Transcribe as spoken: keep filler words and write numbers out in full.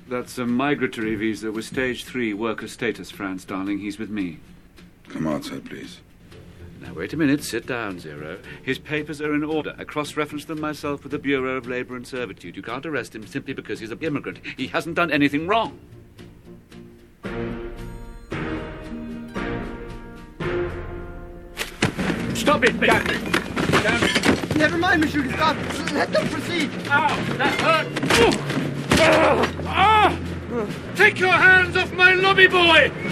That's a migratory visa with stage three worker status, France, darling. He's with me. Come outside, please. Now, wait a minute. Sit down, Zero. His papers are in order. I cross-referenced them myself with the Bureau of Labour and Servitude. You can't arrest him simply because he's an immigrant. He hasn't done anything wrong. Stop it, Down it. Down it. Never mind, Monsieur Gustave. Let them proceed. Ow, that hurt. Ah! Ah! Take your hands off my lobby boy!